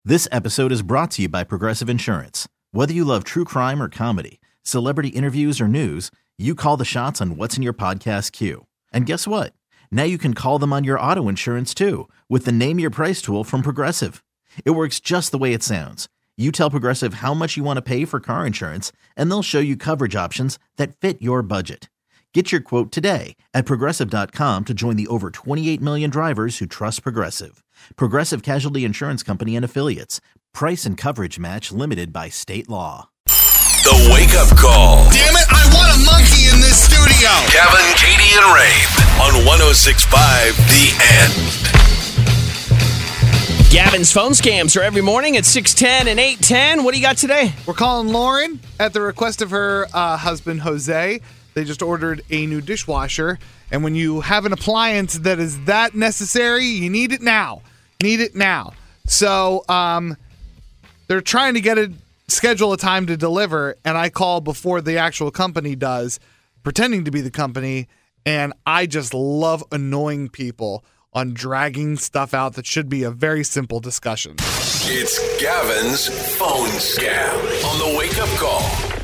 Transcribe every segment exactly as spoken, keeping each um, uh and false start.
This episode is brought to you by Progressive Insurance. Whether you love true crime or comedy, celebrity interviews or news, you call the shots on what's in your podcast queue. And guess what? Now you can call them on your auto insurance too with the Name Your Price tool from Progressive. It works just the way it sounds. You tell Progressive how much you want to pay for car insurance, and they'll show you coverage options that fit your budget. Get your quote today at Progressive dot com to join the over twenty-eight million drivers who trust Progressive. Progressive Casualty Insurance Company and Affiliates. Price and coverage match limited by state law. The Wake Up Call. Damn it, I want a monkey in this studio. Kevin, Katie, and Rain on one oh six point five The End. Gavin's phone scams are every morning at six ten and eight ten. What do you got today? We're calling Lauren at the request of her uh, husband, Jose. They just ordered a new dishwasher. And when you have an appliance that is that necessary, you need it now. Need it now. So um, they're trying to get it, schedule a time to deliver. And I call before the actual company does, pretending to be the company. And I just love annoying people on dragging stuff out that should be a very simple discussion. It's Gavin's phone scam on the Wake Up Call.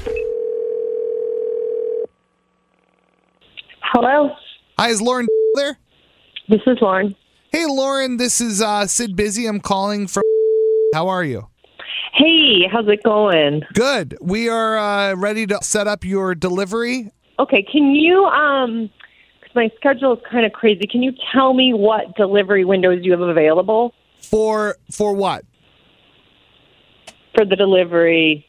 Hello, Hi, is Lauren there? this is Lauren. Hey, Lauren, this is uh, Sid Busy. I'm calling from. How are you? Hey, how's it going? Good. We are uh, ready to set up your delivery. Okay, can you, um, because my schedule is kind of crazy, can you tell me what delivery windows you have available For for what? for the delivery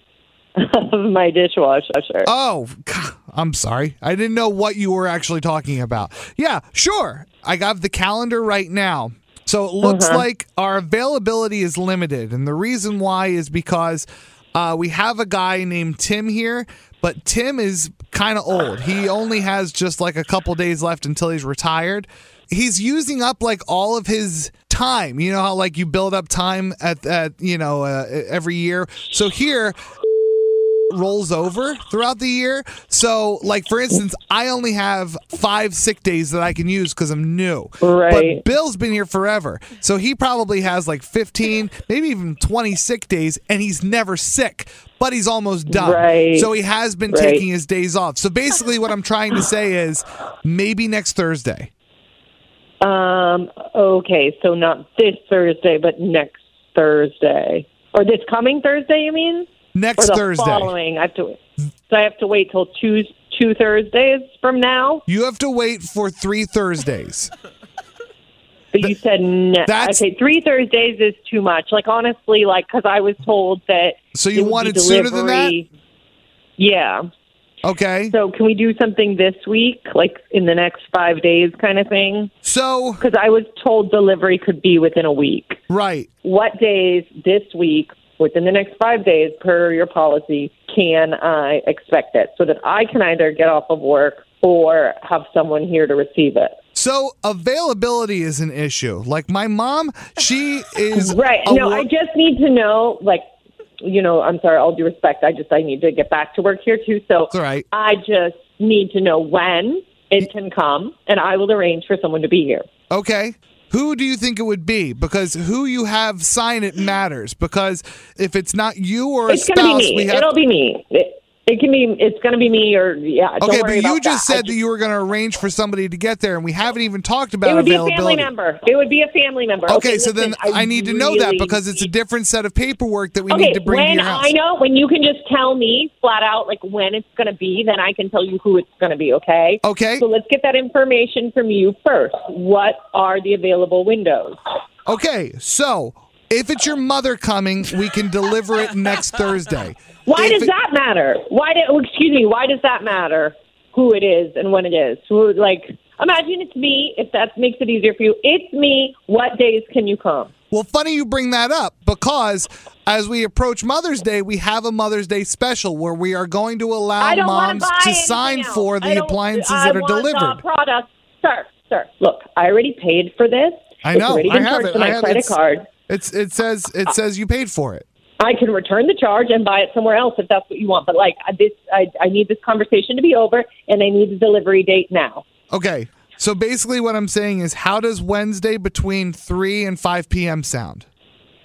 of my dishwasher? Oh, I'm sorry. I didn't know what you were actually talking about. Yeah, sure. I got the calendar right now. So it looks Uh-huh. like our availability is limited. And the reason why is because uh, we have a guy named Tim here, but Tim is kind of old. He only has just like a couple days left until he's retired. He's using up like all of his time. You know how like you build up time at, at you know, uh, every year. So here rolls over throughout the year. So, like, for instance, I only have five sick days that I can use because I'm new. Right. But Bill's been here forever. So he probably has like fifteen, maybe even twenty sick days, and he's never sick, but he's almost done. Right. So he has been Right. taking his days off. So basically what I'm trying to say is maybe next Thursday. Um, okay, so not this Thursday, but next Thursday. Or this coming Thursday, you mean? Next or the Thursday. following. I have to, so I have to wait till two, two Thursdays from now? You have to wait for three Thursdays. But you said no. That's- Okay, three Thursdays is too much. Like, honestly, like, because I was told that. So you it would want be it sooner than that? delivery- Yeah. Okay. So can we do something this week, like in the next five days kind of thing? So, Because I was told delivery could be within a week. right. What days this week, within the next five days, per your policy, can I expect it so that I can either get off of work or have someone here to receive it? So availability is an issue. Like my mom, she is Right. a No, wor- I just need to know, like, you know, I'm sorry, all due respect, I just, I need to get back to work here too. So It's all right. I just need to know when it can come, and I will arrange for someone to be here. Okay. Who do you think it would be? Because who you have sign it matters. Because if it's not you or a It's going to spouse, be me. we have. It'll be me. It, it can be, it's going to be me or, yeah, don't Okay, worry but you about just that. I said that you were going to arrange for somebody to get there, and we haven't even talked about It would be a availability. family member. It would be a family member. Okay, so listen, then I, need to know that really- because it's a different set of paperwork that we Okay, need to bring to when your house. I know, when you can just tell me flat out, like, when it's going to be, then I can tell you who it's going to be, okay? Okay. So let's get that information from you first. What are the available windows? Okay, so if it's your mother coming, we can deliver it next Thursday. Why If does it- that matter? Why do, oh, excuse me, why does that matter who it is and when it is? Who, like, imagine it's me, if that makes it easier for you. It's me. What days can you come? Well, funny you bring that up because as we approach Mother's Day, we have a Mother's Day special where we are going to allow I don't want moms to buy to anything sign else. for I the don't- appliances I that are want the delivered. product. Sir, sir, look, I already paid for this. I It's know. already I been have charged it. to my I have credit it's- card. It's it says it says you paid for it. I can return the charge and buy it somewhere else if that's what you want. But like this, I, I need this conversation to be over, and I need the delivery date now. Okay. So basically what I'm saying is how does Wednesday between three and five p.m. sound?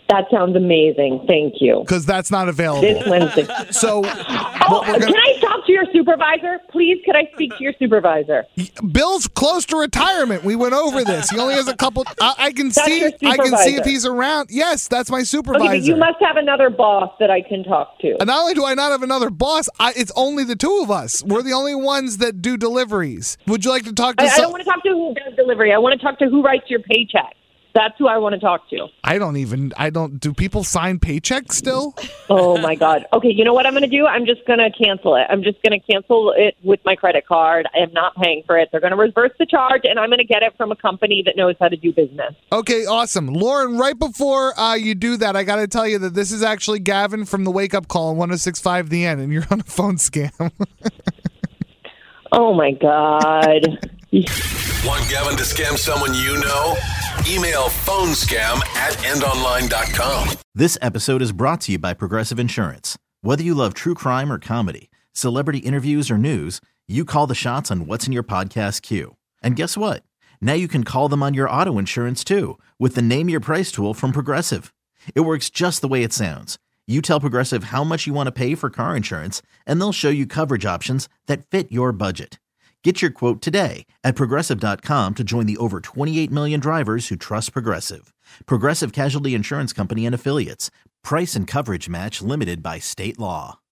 That sounds amazing. Thank you. Because that's not available. This Wednesday. So, Oh, what we're can gonna, I talk to your supervisor? Please, could I speak to your supervisor? Bill's close to retirement. We went over this. He only has a couple. I, I can That's see. your I can see if supervisor. he's around. Yes, that's my supervisor. Okay, but you must have another boss that I can talk to. And not only do I not have another boss, I, it's only the two of us. We're the only ones that do deliveries. Would you like to talk to? I, I some- don't want to talk to who does delivery. I want to talk to who writes your paycheck. That's who I want to talk to. I don't even. I don't. Do people sign paychecks still? Oh, my God. Okay, you know what I'm going to do? I'm just going to cancel it. I'm just going to cancel it with my credit card. I am not paying for it. They're going to reverse the charge, and I'm going to get it from a company that knows how to do business. Okay, awesome. Lauren, right before uh, you do that, I got to tell you that this is actually Gavin from the Wake Up Call on one oh six point five The End, and you're on a phone scam. Oh, my God. Want Gavin to scam someone you know? Email phonescam at endonline dot com. This episode is brought to you by Progressive Insurance. Whether you love true crime or comedy, celebrity interviews or news, you call the shots on what's in your podcast queue. And guess what? Now you can call them on your auto insurance too with the Name Your Price tool from Progressive. It works just the way it sounds. You tell Progressive how much you want to pay for car insurance, and they'll show you coverage options that fit your budget. Get your quote today at Progressive dot com to join the over twenty-eight million drivers who trust Progressive. Progressive Casualty Insurance Company and Affiliates. Price and coverage match limited by state law.